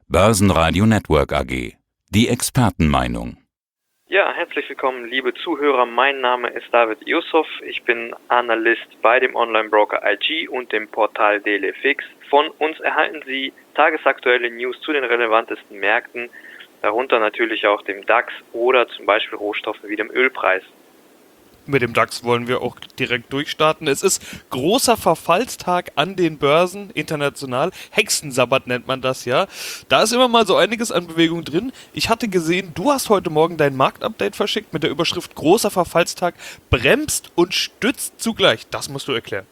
Börsenradio Network AG. Die Expertenmeinung. Ja, herzlich willkommen, liebe Zuhörer. Mein Name ist David Yusuf. Ich bin Analyst bei dem Online-Broker IG und dem Portal DailyFix. Von uns erhalten Sie tagesaktuelle News zu den relevantesten Märkten, darunter natürlich auch dem DAX oder zum Beispiel Rohstoffe wie dem Ölpreis. Mit dem DAX wollen wir auch direkt durchstarten. Es ist großer Verfallstag an den Börsen, international. Hexensabbat nennt man das ja. Da ist immer mal so einiges an Bewegung drin. Ich hatte gesehen, du hast heute Morgen dein Marktupdate verschickt mit der Überschrift großer Verfallstag bremst und stützt zugleich. Das musst du erklären.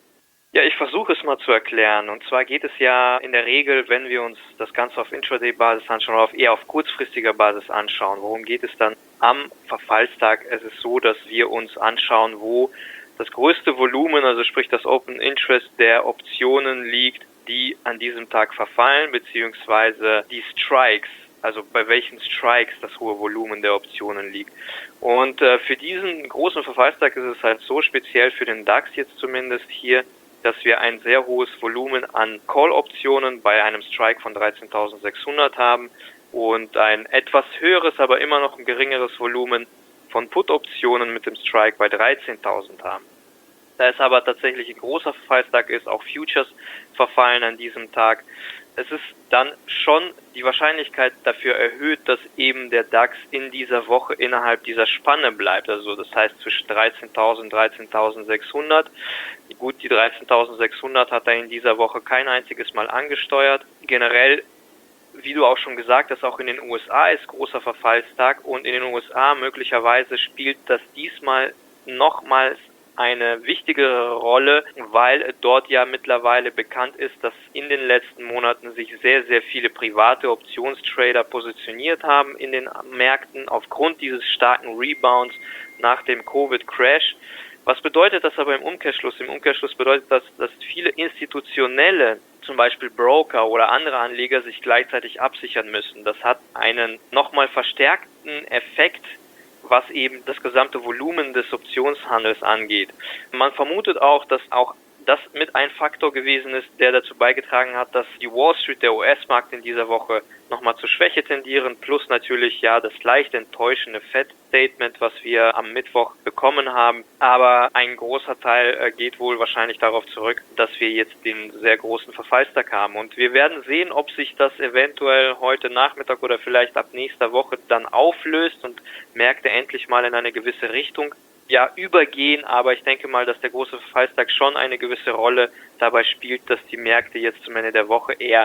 Ja, ich versuche es mal zu erklären. Und zwar geht es ja in der Regel, wenn wir uns das Ganze auf Intraday-Basis anschauen oder eher auf kurzfristiger Basis anschauen. Worum geht es dann am Verfallstag? Es ist so, dass wir uns anschauen, wo das größte Volumen, also sprich das Open Interest der Optionen liegt, die an diesem Tag verfallen, beziehungsweise die Strikes, also bei welchen Strikes das hohe Volumen der Optionen liegt. Und für diesen großen Verfallstag ist es halt so, speziell für den DAX jetzt zumindest hier, dass wir ein sehr hohes Volumen an Call-Optionen bei einem Strike von 13.600 haben und ein etwas höheres, aber immer noch ein geringeres Volumen von Put-Optionen mit dem Strike bei 13.000 haben. Da es aber tatsächlich ein großer Verfallstag ist, auch Futures verfallen an diesem Tag. Es ist dann schon die Wahrscheinlichkeit dafür erhöht, dass eben der DAX in dieser Woche innerhalb dieser Spanne bleibt. Also das heißt zwischen 13.000 und 13.600. Gut, die 13.600 hat er in dieser Woche kein einziges Mal angesteuert. Generell, wie du auch schon gesagt hast, auch in den USA ist großer Verfallstag und in den USA möglicherweise spielt das diesmal nochmals eine wichtigere Rolle, weil dort ja mittlerweile bekannt ist, dass in den letzten Monaten sich sehr, sehr viele private Optionstrader positioniert haben in den Märkten aufgrund dieses starken Rebounds nach dem Covid-Crash. Was bedeutet das aber im Umkehrschluss? Im Umkehrschluss bedeutet das, dass viele institutionelle, zum Beispiel Broker oder andere Anleger, sich gleichzeitig absichern müssen. Das hat einen nochmal verstärkten Effekt, was eben das gesamte Volumen des Optionshandels angeht. Man vermutet auch, dass auch das mit ein Faktor gewesen ist, der dazu beigetragen hat, dass die Wall Street, der US-Markt in dieser Woche nochmal zur Schwäche tendieren, plus natürlich ja das leicht enttäuschende Fed-Statement, was wir am Mittwoch bekommen haben. Aber ein großer Teil geht wohl wahrscheinlich darauf zurück, dass wir jetzt den sehr großen Verfallstag haben. Und wir werden sehen, ob sich das eventuell heute Nachmittag oder vielleicht ab nächster Woche dann auflöst und Märkte endlich mal in eine gewisse Richtung übergehen, aber ich denke mal, dass der große Verfallstag schon eine gewisse Rolle dabei spielt, dass die Märkte jetzt zum Ende der Woche eher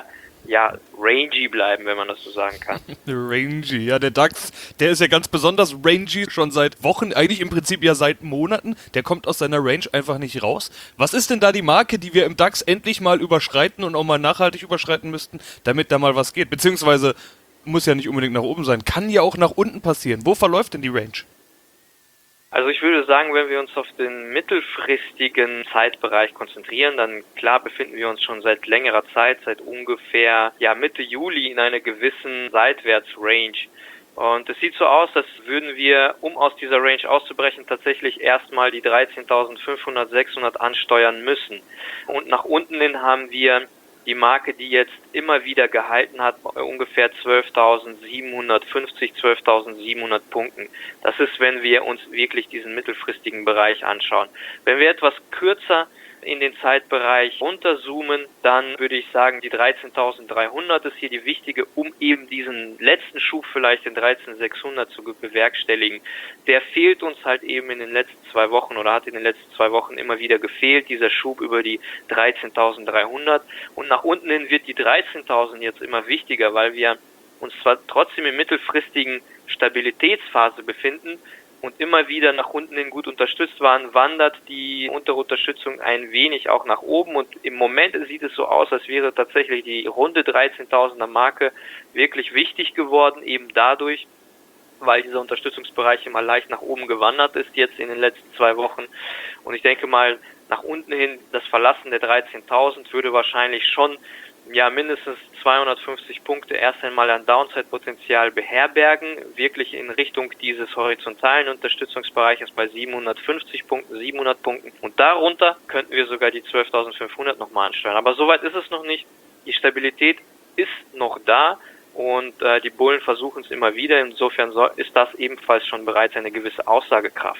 rangy bleiben, wenn man das so sagen kann. Rangy, ja, der DAX, der ist ja ganz besonders rangy, schon seit Wochen, eigentlich im Prinzip ja seit Monaten. Der kommt aus seiner Range einfach nicht raus. Was ist denn da die Marke, die wir im DAX endlich mal überschreiten und auch mal nachhaltig überschreiten müssten, damit da mal was geht? Beziehungsweise muss ja nicht unbedingt nach oben sein, kann ja auch nach unten passieren. Wo verläuft denn die Range? Also ich würde sagen, wenn wir uns auf den mittelfristigen Zeitbereich konzentrieren, dann klar befinden wir uns schon seit längerer Zeit, seit ungefähr Mitte Juli in einer gewissen Seitwärtsrange. Und es sieht so aus, als würden wir, um aus dieser Range auszubrechen, tatsächlich erstmal die 13.500, 600 ansteuern müssen. Und nach unten hin haben wir die Marke, die jetzt immer wieder gehalten hat, ungefähr 12.750, 12.700 Punkten. Das ist, wenn wir uns wirklich diesen mittelfristigen Bereich anschauen. Wenn wir etwas kürzer in den Zeitbereich runterzoomen, dann würde ich sagen, die 13.300 ist hier die wichtige, um eben diesen letzten Schub vielleicht in 13.600 zu bewerkstelligen. Der fehlt uns halt eben in den letzten 2 Wochen oder hat in den letzten 2 Wochen immer wieder gefehlt, dieser Schub über die 13.300. Und nach unten hin wird die 13.000 jetzt immer wichtiger, weil wir uns zwar trotzdem in mittelfristigen Stabilitätsphase befinden, und immer wieder nach unten hin gut unterstützt waren, wandert die untere Unterstützung ein wenig auch nach oben und im Moment sieht es so aus, als wäre tatsächlich die runde 13.000er Marke wirklich wichtig geworden, eben dadurch, weil dieser Unterstützungsbereich immer leicht nach oben gewandert ist jetzt in den letzten 2 Wochen und ich denke mal, nach unten hin das Verlassen der 13.000 würde wahrscheinlich schon mindestens 250 Punkte erst einmal an Downside-Potenzial beherbergen, wirklich in Richtung dieses horizontalen Unterstützungsbereiches bei 750 Punkten, 700 Punkten. Und darunter könnten wir sogar die 12.500 nochmal ansteuern. Aber soweit ist es noch nicht. Die Stabilität ist noch da und die Bullen versuchen es immer wieder. Insofern ist das ebenfalls schon bereits eine gewisse Aussagekraft.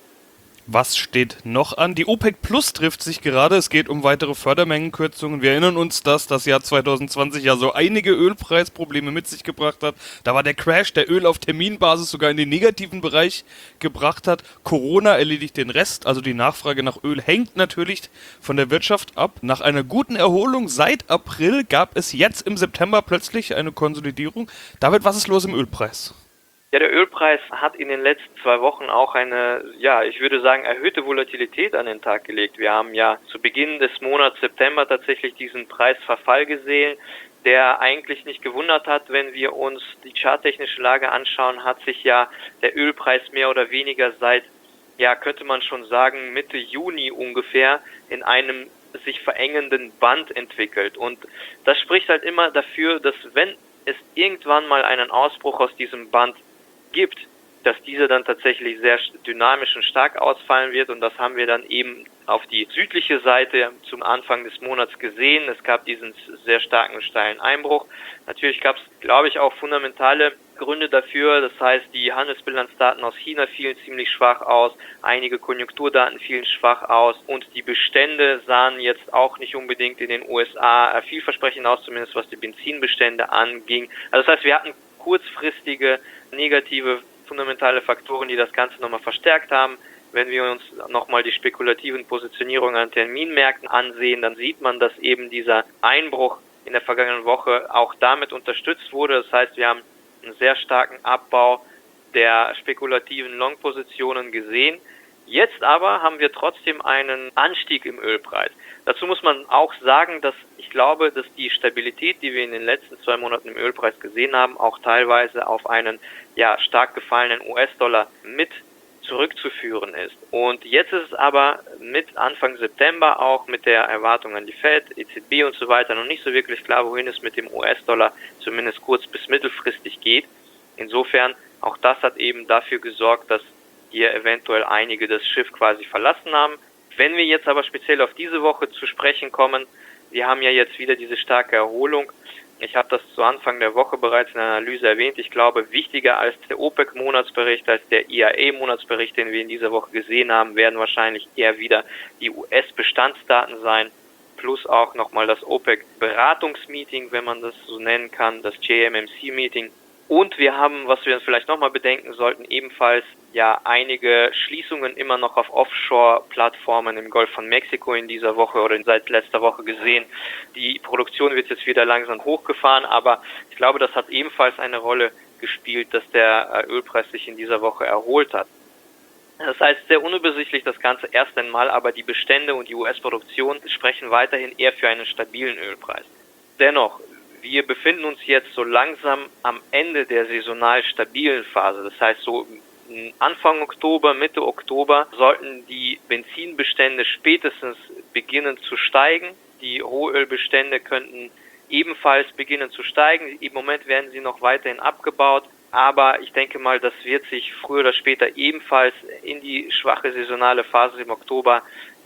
Was steht noch an? Die OPEC Plus trifft sich gerade. Es geht um weitere Fördermengenkürzungen. Wir erinnern uns, dass das Jahr 2020 ja so einige Ölpreisprobleme mit sich gebracht hat. Da war der Crash, der Öl auf Terminbasis sogar in den negativen Bereich gebracht hat. Corona erledigt den Rest, also die Nachfrage nach Öl hängt natürlich von der Wirtschaft ab. Nach einer guten Erholung seit April gab es jetzt im September plötzlich eine Konsolidierung. David, was ist los im Ölpreis? Ja, der Ölpreis hat in den letzten 2 Wochen auch eine, ich würde sagen, erhöhte Volatilität an den Tag gelegt. Wir haben ja zu Beginn des Monats September tatsächlich diesen Preisverfall gesehen, der eigentlich nicht gewundert hat. Wenn wir uns die charttechnische Lage anschauen, hat sich ja der Ölpreis mehr oder weniger seit, könnte man schon sagen, Mitte Juni ungefähr in einem sich verengenden Band entwickelt. Und das spricht halt immer dafür, dass wenn es irgendwann mal einen Ausbruch aus diesem Band gibt, dass dieser dann tatsächlich sehr dynamisch und stark ausfallen wird, und das haben wir dann eben auf die südliche Seite zum Anfang des Monats gesehen. Es gab diesen sehr starken steilen Einbruch. Natürlich gab es, glaube ich, auch fundamentale Gründe dafür. Das heißt, die Handelsbilanzdaten aus China fielen ziemlich schwach aus, einige Konjunkturdaten fielen schwach aus und die Bestände sahen jetzt auch nicht unbedingt in den USA vielversprechend aus, zumindest was die Benzinbestände anging. Also das heißt, wir hatten kurzfristige negative fundamentale Faktoren, die das Ganze nochmal verstärkt haben. Wenn wir uns nochmal die spekulativen Positionierungen an Terminmärkten ansehen, dann sieht man, dass eben dieser Einbruch in der vergangenen Woche auch damit unterstützt wurde. Das heißt, wir haben einen sehr starken Abbau der spekulativen Long-Positionen gesehen. Jetzt aber haben wir trotzdem einen Anstieg im Ölpreis. Dazu muss man auch sagen, dass ich glaube, dass die Stabilität, die wir in den letzten 2 Monaten im Ölpreis gesehen haben, auch teilweise auf einen stark gefallenen US-Dollar mit zurückzuführen ist. Und jetzt ist es aber mit Anfang September auch mit der Erwartung an die Fed, EZB und so weiter noch nicht so wirklich klar, wohin es mit dem US-Dollar zumindest kurz- bis mittelfristig geht. Insofern, auch das hat eben dafür gesorgt, dass hier eventuell einige das Schiff quasi verlassen haben. Wenn wir jetzt aber speziell auf diese Woche zu sprechen kommen, wir haben ja jetzt wieder diese starke Erholung. Ich habe das zu Anfang der Woche bereits in der Analyse erwähnt. Ich glaube, wichtiger als der OPEC-Monatsbericht, als der IAE-Monatsbericht, den wir in dieser Woche gesehen haben, werden wahrscheinlich eher wieder die US-Bestandsdaten sein, plus auch nochmal das OPEC-Beratungsmeeting, wenn man das so nennen kann, das JMMC-Meeting. Und wir haben, was wir vielleicht nochmal bedenken sollten, ebenfalls einige Schließungen immer noch auf Offshore-Plattformen im Golf von Mexiko in dieser Woche oder seit letzter Woche gesehen. Die Produktion wird jetzt wieder langsam hochgefahren, aber ich glaube, das hat ebenfalls eine Rolle gespielt, dass der Ölpreis sich in dieser Woche erholt hat. Das heißt, sehr unübersichtlich das Ganze erst einmal, aber die Bestände und die US-Produktion sprechen weiterhin eher für einen stabilen Ölpreis. Dennoch, wir befinden uns jetzt so langsam am Ende der saisonal stabilen Phase. Das heißt, so Anfang Oktober, Mitte Oktober sollten die Benzinbestände spätestens beginnen zu steigen. Die Rohölbestände könnten ebenfalls beginnen zu steigen. Im Moment werden sie noch weiterhin abgebaut. Aber ich denke mal, das wird sich früher oder später ebenfalls in die schwache saisonale Phase im Oktober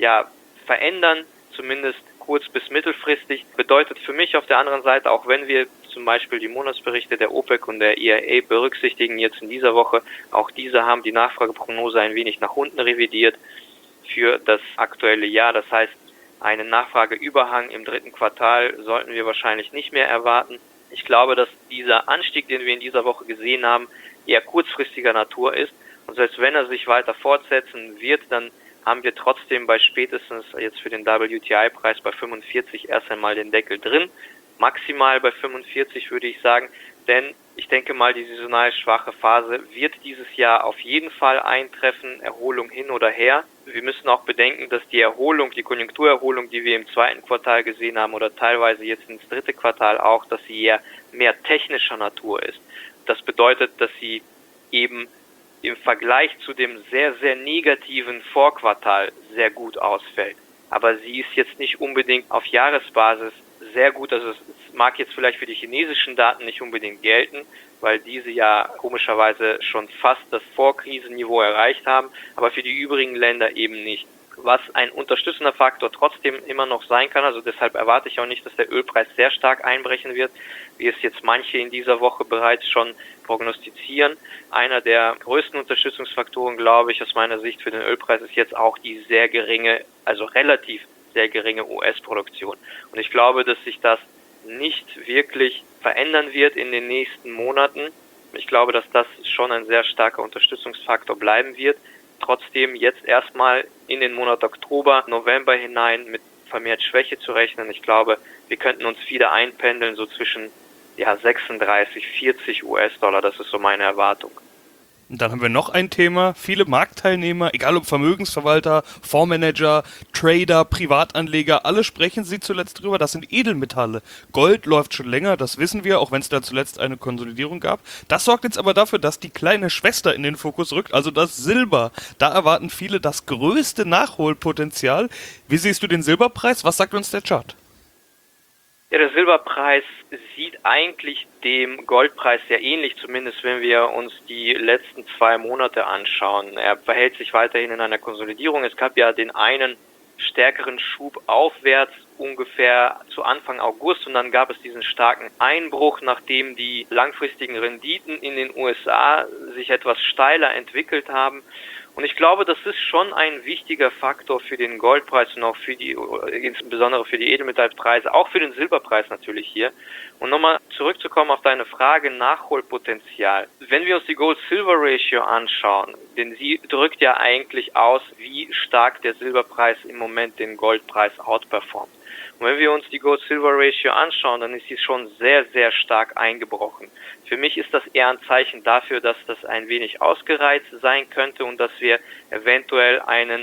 verändern, zumindest kurz- bis mittelfristig. Bedeutet für mich auf der anderen Seite, auch wenn wir zum Beispiel die Monatsberichte der OPEC und der IAE berücksichtigen jetzt in dieser Woche, auch diese haben die Nachfrageprognose ein wenig nach unten revidiert für das aktuelle Jahr. Das heißt, einen Nachfrageüberhang im 3. Quartal sollten wir wahrscheinlich nicht mehr erwarten. Ich glaube, dass dieser Anstieg, den wir in dieser Woche gesehen haben, eher kurzfristiger Natur ist. Und selbst wenn er sich weiter fortsetzen wird, dann haben wir trotzdem bei spätestens jetzt für den WTI-Preis bei 45 erst einmal den Deckel drin. Maximal bei 45 würde ich sagen, denn ich denke mal, die saisonal schwache Phase wird dieses Jahr auf jeden Fall eintreffen, Erholung hin oder her. Wir müssen auch bedenken, dass die Erholung, die Konjunkturerholung, die wir im 2. Quartal gesehen haben oder teilweise jetzt ins 3. Quartal auch, dass sie eher mehr technischer Natur ist. Das bedeutet, dass sie eben im Vergleich zu dem sehr, sehr negativen Vorquartal sehr gut ausfällt. Aber sie ist jetzt nicht unbedingt auf Jahresbasis sehr gut, also es mag jetzt vielleicht für die chinesischen Daten nicht unbedingt gelten, weil diese ja komischerweise schon fast das Vorkrisenniveau erreicht haben, aber für die übrigen Länder eben nicht. was ein unterstützender Faktor trotzdem immer noch sein kann. Also deshalb erwarte ich auch nicht, dass der Ölpreis sehr stark einbrechen wird, wie es jetzt manche in dieser Woche bereits schon prognostizieren. Einer der größten Unterstützungsfaktoren, glaube ich, aus meiner Sicht für den Ölpreis ist jetzt auch die sehr geringe, also relativ sehr geringe US-Produktion. Und ich glaube, dass sich das nicht wirklich verändern wird in den nächsten Monaten. Ich glaube, dass das schon ein sehr starker Unterstützungsfaktor bleiben wird. Trotzdem jetzt erstmal in den Monat Oktober, November hinein mit vermehrt Schwäche zu rechnen. Ich glaube, wir könnten uns wieder einpendeln, so zwischen 36, 40 US-Dollar. Das ist so meine Erwartung. Und dann haben wir noch ein Thema. Viele Marktteilnehmer, egal ob Vermögensverwalter, Fondsmanager, Trader, Privatanleger, alle sprechen sie zuletzt drüber. Das sind Edelmetalle. Gold läuft schon länger, das wissen wir, auch wenn es da zuletzt eine Konsolidierung gab. Das sorgt jetzt aber dafür, dass die kleine Schwester in den Fokus rückt, also das Silber. Da erwarten viele das größte Nachholpotenzial. Wie siehst du den Silberpreis? Was sagt uns der Chart? Ja, der Silberpreis sieht eigentlich dem Goldpreis sehr ähnlich, zumindest wenn wir uns die letzten 2 Monate anschauen. Er verhält sich weiterhin in einer Konsolidierung. Es gab ja den einen stärkeren Schub aufwärts ungefähr zu Anfang August und dann gab es diesen starken Einbruch, nachdem die langfristigen Renditen in den USA sich etwas steiler entwickelt haben. Und ich glaube, das ist schon ein wichtiger Faktor für den Goldpreis und auch insbesondere für die Edelmetallpreise, auch für den Silberpreis natürlich hier. Und nochmal zurückzukommen auf deine Frage, Nachholpotenzial. Wenn wir uns die Gold-Silver-Ratio anschauen, denn sie drückt ja eigentlich aus, wie stark der Silberpreis im Moment den Goldpreis outperformt. Und wenn wir uns die Gold-Silver-Ratio anschauen, dann ist sie schon sehr, sehr stark eingebrochen. Für mich ist das eher ein Zeichen dafür, dass das ein wenig ausgereizt sein könnte und dass wir eventuell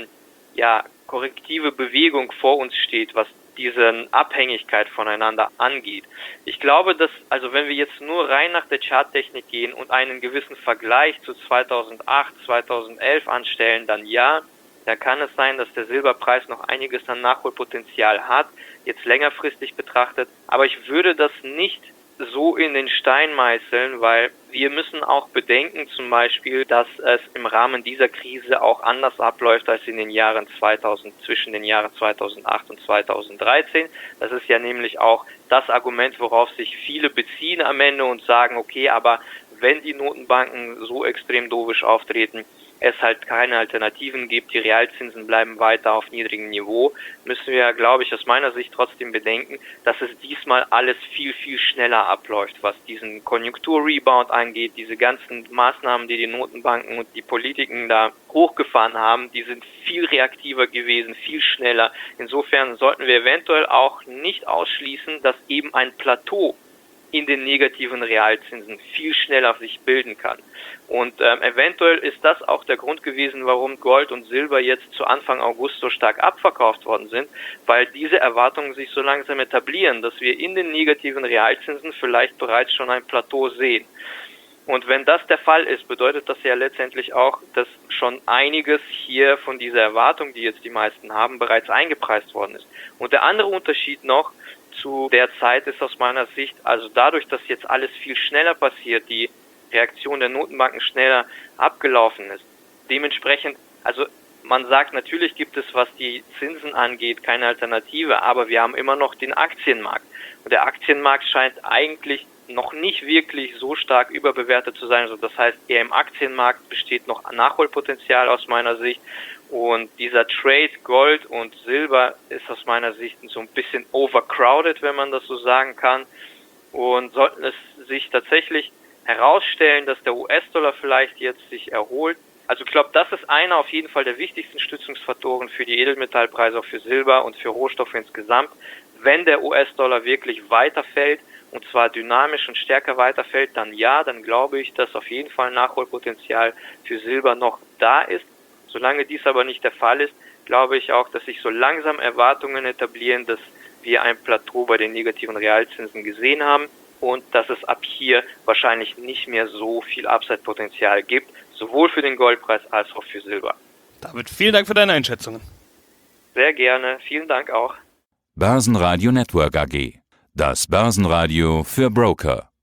korrektive Bewegung vor uns steht, was diese Abhängigkeit voneinander angeht. Ich glaube, dass, also wenn wir jetzt nur rein nach der Charttechnik gehen und einen gewissen Vergleich zu 2008, 2011 anstellen, dann kann es sein, dass der Silberpreis noch einiges an Nachholpotenzial hat, jetzt längerfristig betrachtet. Aber ich würde das nicht so in den Stein meißeln, weil wir müssen auch bedenken zum Beispiel, dass es im Rahmen dieser Krise auch anders abläuft als in den Jahren zwischen den Jahren 2008 und 2013. Das ist ja nämlich auch das Argument, worauf sich viele beziehen am Ende und sagen, okay, aber wenn die Notenbanken so extrem dovisch auftreten, es halt keine Alternativen gibt, die Realzinsen bleiben weiter auf niedrigem Niveau, müssen wir, glaube ich, aus meiner Sicht trotzdem bedenken, dass es diesmal alles viel, viel schneller abläuft, was diesen Konjunkturrebound angeht. Diese ganzen Maßnahmen, die die Notenbanken und die Politiken da hochgefahren haben, die sind viel reaktiver gewesen, viel schneller. Insofern sollten wir eventuell auch nicht ausschließen, dass eben ein Plateau in den negativen Realzinsen viel schneller sich bilden kann. Und eventuell ist das auch der Grund gewesen, warum Gold und Silber jetzt zu Anfang August so stark abverkauft worden sind, weil diese Erwartungen sich so langsam etablieren, dass wir in den negativen Realzinsen vielleicht bereits schon ein Plateau sehen. Und wenn das der Fall ist, bedeutet das ja letztendlich auch, dass schon einiges hier von dieser Erwartung, die jetzt die meisten haben, bereits eingepreist worden ist. Und der andere Unterschied noch zu der Zeit ist aus meiner Sicht, also dadurch, dass jetzt alles viel schneller passiert, die Reaktion der Notenbanken schneller abgelaufen ist. Dementsprechend, also man sagt, natürlich gibt es, was die Zinsen angeht, keine Alternative, aber wir haben immer noch den Aktienmarkt. Und der Aktienmarkt scheint eigentlich noch nicht wirklich so stark überbewertet zu sein. Also das heißt, eher im Aktienmarkt besteht noch Nachholpotenzial aus meiner Sicht. Und dieser Trade Gold und Silber ist aus meiner Sicht so ein bisschen overcrowded, wenn man das so sagen kann. Und sollten es sich tatsächlich herausstellen, dass der US-Dollar vielleicht jetzt sich erholt. Also ich glaube, das ist einer auf jeden Fall der wichtigsten Stützungsfaktoren für die Edelmetallpreise, auch für Silber und für Rohstoffe insgesamt. Wenn der US-Dollar wirklich weiterfällt, und zwar dynamisch und stärker weiterfällt, dann glaube ich, dass auf jeden Fall Nachholpotenzial für Silber noch da ist. Solange dies aber nicht der Fall ist, glaube ich auch, dass sich so langsam Erwartungen etablieren, dass wir ein Plateau bei den negativen Realzinsen gesehen haben und dass es ab hier wahrscheinlich nicht mehr so viel Upside-Potenzial gibt, sowohl für den Goldpreis als auch für Silber. David, vielen Dank für deine Einschätzungen. Sehr gerne, vielen Dank auch. Börsenradio Network AG. Das Börsenradio für Broker.